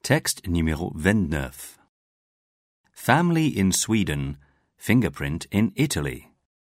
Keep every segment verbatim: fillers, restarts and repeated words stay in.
Texte numéro vingt-neuf. Family in Sweden, fingerprint in Italy.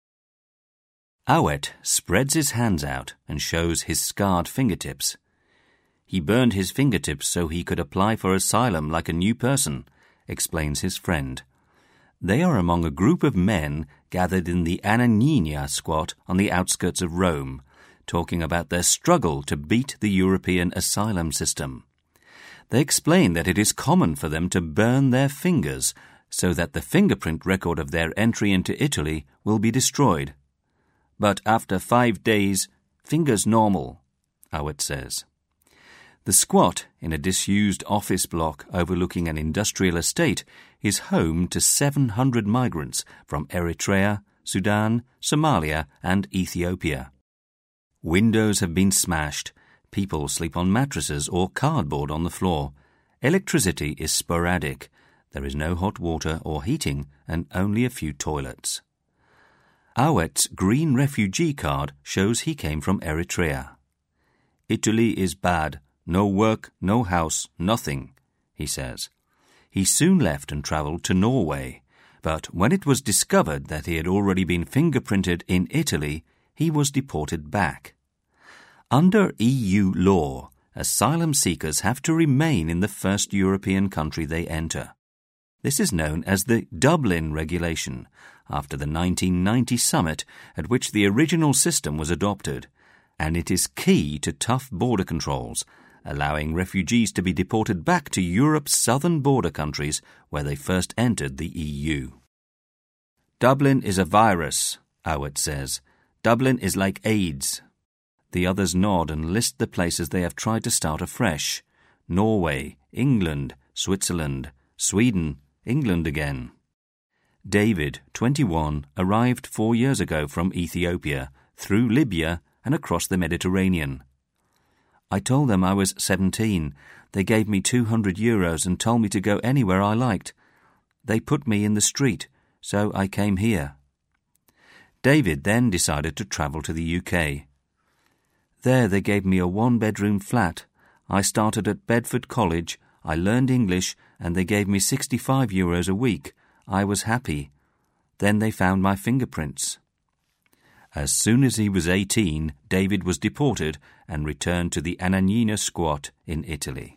Awet spreads his hands out and shows his scarred fingertips. He burned his fingertips so he could apply for asylum like a new person, explains his friend. They are among a group of men gathered in the Anagnina squat on the outskirts of Rome, talking about their struggle to beat the European asylum system. They explain that it is common for them to burn their fingers so that the fingerprint record of their entry into Italy will be destroyed. But after five days, fingers normal, Awet says. The squat, in a disused office block overlooking an industrial estate, is home to seven hundred migrants from Eritrea, Sudan, Somalia and Ethiopia. Windows have been smashed. People sleep on mattresses or cardboard on the floor. Electricity is sporadic. There is no hot water or heating and only a few toilets. Awet's green refugee card shows he came from Eritrea. Italy is bad. No work, no house, nothing, he says. He soon left and travelled to Norway, but when it was discovered that he had already been fingerprinted in Italy, he was deported back. Under E U law, asylum seekers have to remain in the first European country they enter. This is known as the Dublin Regulation, after the nineteen ninety summit at which the original system was adopted, and it is key to tough border controls, allowing refugees to be deported back to Europe's southern border countries where they first entered the E U. Dublin is a virus, Awet says. Dublin is like AIDS. The others nod and list the places they have tried to start afresh. Norway, England, Switzerland, Sweden, England again. David, twenty-one, arrived four years ago from Ethiopia, through Libya and across the Mediterranean. I told them I was seventeen. They gave me two hundred euros and told me to go anywhere I liked. They put me in the street, so I came here. David then decided to travel to the U K. There they gave me a one-bedroom flat. I started at Bedford College, I learned English, and they gave me sixty-five euros a week. I was happy. Then they found my fingerprints. As soon as he was eighteen, David was deported and returned to the Anagnina squat in Italy.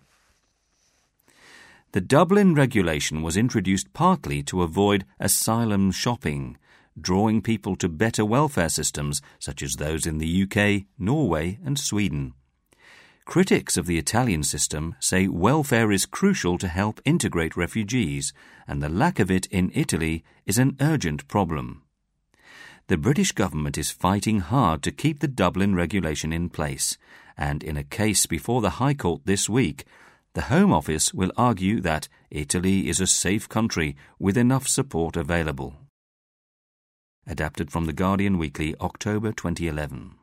The Dublin regulation was introduced partly to avoid asylum shopping, drawing people to better welfare systems such as those in the U K, Norway and Sweden. Critics of the Italian system say welfare is crucial to help integrate refugees, and the lack of it in Italy is an urgent problem. The British government is fighting hard to keep the Dublin regulation in place, and in a case before the High Court this week, the Home Office will argue that Italy is a safe country with enough support available. Adapted from The Guardian Weekly, October twenty eleven.